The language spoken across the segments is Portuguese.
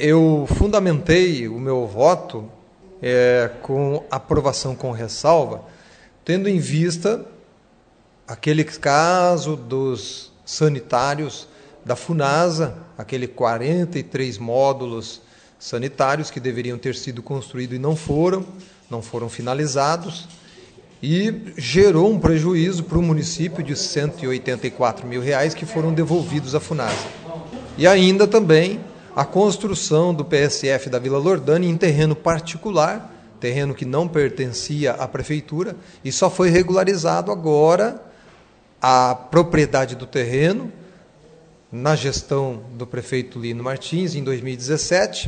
eu fundamentei o meu voto com aprovação com ressalva, tendo em vista aquele caso dos sanitários da FUNASA, aquele 43 módulos sanitários que deveriam ter sido construídos e não foram finalizados, e gerou um prejuízo para o município de R$184 mil que foram devolvidos à FUNASA. E ainda também a construção do PSF da Vila Lordânia em terreno particular, terreno que não pertencia à prefeitura, e só foi regularizado agora a propriedade do terreno, na gestão do prefeito Lino Martins, em 2017,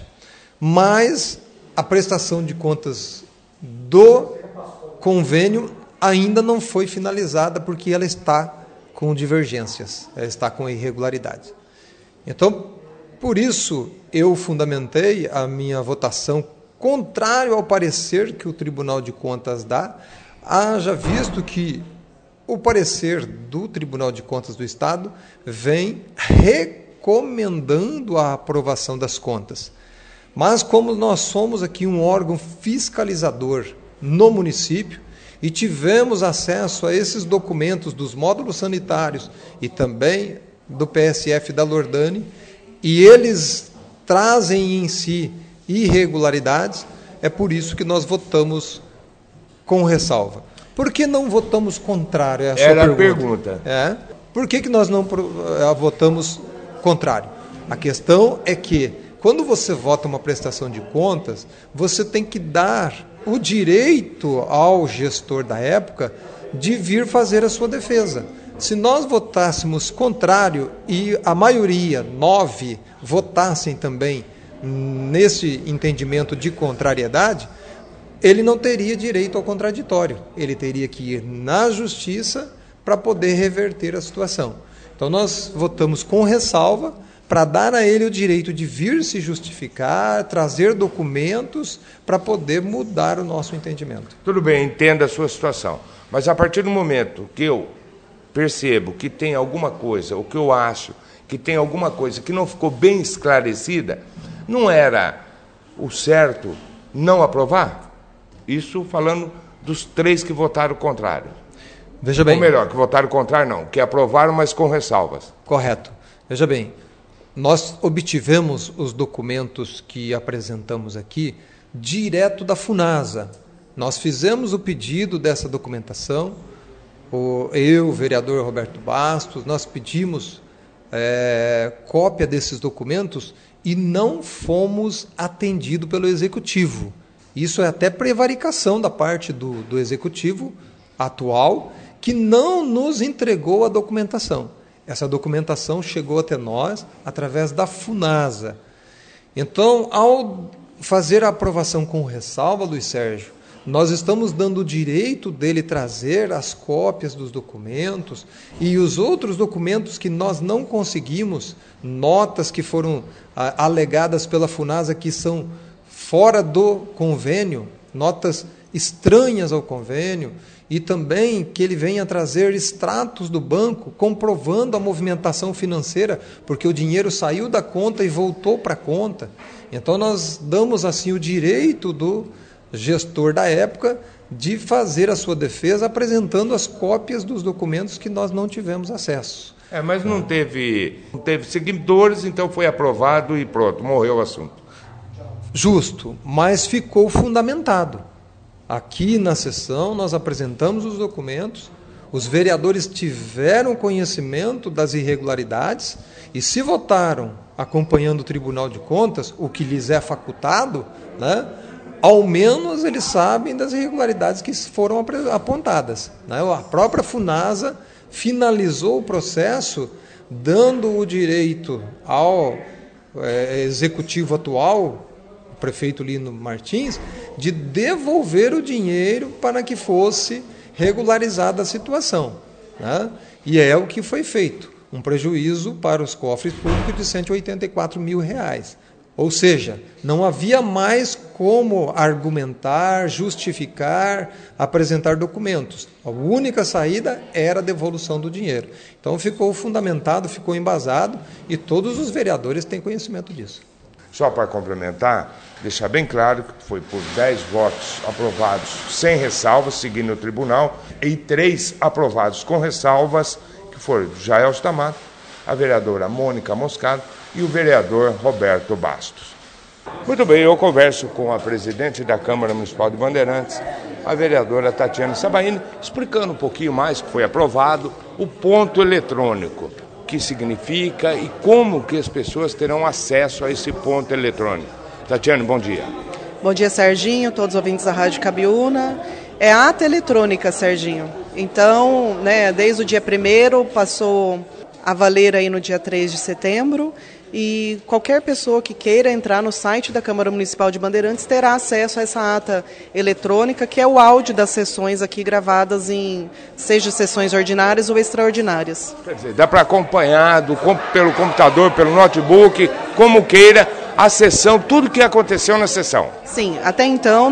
mas a prestação de contas do convênio ainda não foi finalizada, porque ela está com divergências, ela está com irregularidades. Então, por isso, eu fundamentei a minha votação contrário ao parecer que o Tribunal de Contas dá, haja visto que o parecer do Tribunal de Contas do Estado vem recomendando a aprovação das contas. Mas como nós somos aqui um órgão fiscalizador no município e tivemos acesso a esses documentos dos módulos sanitários e também do PSF da Lordânia, e eles trazem em si irregularidades, é por isso que nós votamos com ressalva. Por que não votamos contrário? Era a pergunta. Por que nós não votamos contrário? A questão é que, quando você vota uma prestação de contas, você tem que dar o direito ao gestor da época de vir fazer a sua defesa. Se nós votássemos contrário e a maioria, 9, votassem também nesse entendimento de contrariedade, ele não teria direito ao contraditório. Ele teria que ir na justiça para poder reverter a situação. Então nós votamos com ressalva para dar a ele o direito de vir se justificar, trazer documentos para poder mudar o nosso entendimento. Tudo bem, entenda a sua situação. Mas a partir do momento que eu percebo que tem alguma coisa, ou que eu acho que tem alguma coisa que não ficou bem esclarecida, não era o certo não aprovar? Isso falando dos 3 que votaram contrário. Veja bem. Ou melhor, que votaram contrário não, que aprovaram, mas com ressalvas. Correto. Veja bem, nós obtivemos os documentos que apresentamos aqui direto da FUNASA. Nós fizemos o pedido dessa documentação, o vereador Roberto Bastos, nós pedimos cópia desses documentos e não fomos atendidos pelo Executivo. Isso é até prevaricação da parte do Executivo atual, que não nos entregou a documentação. Essa documentação chegou até nós através da FUNASA. Então, ao fazer a aprovação com ressalva, Luiz Sérgio, nós estamos dando o direito dele trazer as cópias dos documentos e os outros documentos que nós não conseguimos, notas que foram alegadas pela FUNASA que são fora do convênio, notas estranhas ao convênio, e também que ele venha trazer extratos do banco comprovando a movimentação financeira, porque o dinheiro saiu da conta e voltou para a conta. Então nós damos assim o direito do gestor da época de fazer a sua defesa apresentando as cópias dos documentos que nós não tivemos acesso. Mas não teve seguidores, então foi aprovado e pronto, morreu o assunto. Justo, mas ficou fundamentado. Aqui na sessão nós apresentamos os documentos, os vereadores tiveram conhecimento das irregularidades e se votaram acompanhando o Tribunal de Contas, o que lhes é facultado, né, ao menos eles sabem das irregularidades que foram apontadas. Né? A própria FUNASA finalizou o processo dando o direito ao executivo atual, o prefeito Lino Martins, de devolver o dinheiro para que fosse regularizada a situação. Né? E é o que foi feito, um prejuízo para os cofres públicos de R$184 mil. Ou seja, não havia mais como argumentar, justificar, apresentar documentos. A única saída era a devolução do dinheiro. Então ficou fundamentado, ficou embasado e todos os vereadores têm conhecimento disso. Só para complementar, deixar bem claro que foi por 10 votos aprovados sem ressalvas, seguindo o tribunal, e 3 aprovados com ressalvas, que foram Jael Stamato, a vereadora Mônica Moscado e o vereador Roberto Bastos. Muito bem, eu converso com a presidente da Câmara Municipal de Bandeirantes, a vereadora Tatiana Sabaini, explicando um pouquinho mais que foi aprovado o ponto eletrônico, o que significa e como que as pessoas terão acesso a esse ponto eletrônico. Tatiana, bom dia. Bom dia, Serginho, todos os ouvintes da Rádio Cabiúna. É a ata eletrônica, Serginho. Então, desde o dia 1º passou a valer aí no dia 3 de setembro, e qualquer pessoa que queira entrar no site da Câmara Municipal de Bandeirantes terá acesso a essa ata eletrônica, que é o áudio das sessões aqui gravadas seja sessões ordinárias ou extraordinárias. Quer dizer, dá para acompanhar pelo computador, pelo notebook, como queira, a sessão, tudo que aconteceu na sessão. Sim, até então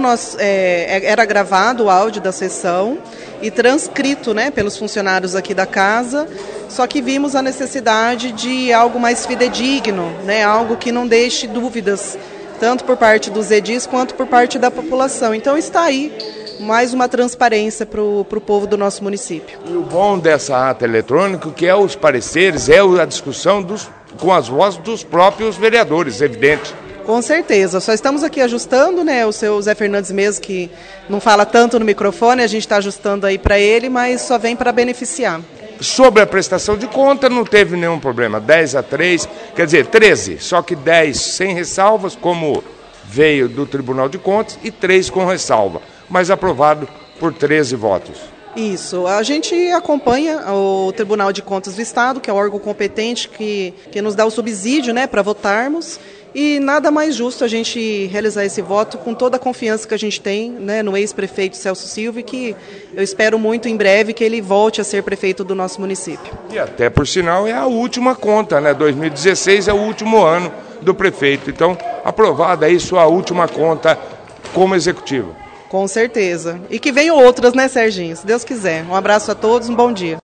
era gravado o áudio da sessão e transcrito pelos funcionários aqui da casa, só que vimos a necessidade de algo mais fidedigno, algo que não deixe dúvidas, tanto por parte dos edis quanto por parte da população. Então está aí mais uma transparência para o povo do nosso município. E o bom dessa ata eletrônica, que é os pareceres, é a discussão com as vozes dos próprios vereadores, evidente. Com certeza, só estamos aqui ajustando, o seu Zé Fernandes mesmo, que não fala tanto no microfone, a gente está ajustando aí para ele, mas só vem para beneficiar. Sobre a prestação de conta, não teve nenhum problema, 10-3, quer dizer, 13, só que 10 sem ressalvas, como veio do Tribunal de Contas, e 3 com ressalva, mas aprovado por 13 votos. Isso, a gente acompanha o Tribunal de Contas do Estado, que é o órgão competente que nos dá o subsídio para votarmos, e nada mais justo a gente realizar esse voto com toda a confiança que a gente tem no ex-prefeito Celso Silva, que eu espero muito em breve que ele volte a ser prefeito do nosso município. E até por sinal é a última conta, 2016 é o último ano do prefeito, então aprovada aí sua última conta como executivo. Com certeza. E que venham outras, Serginho? Se Deus quiser. Um abraço a todos, um bom dia.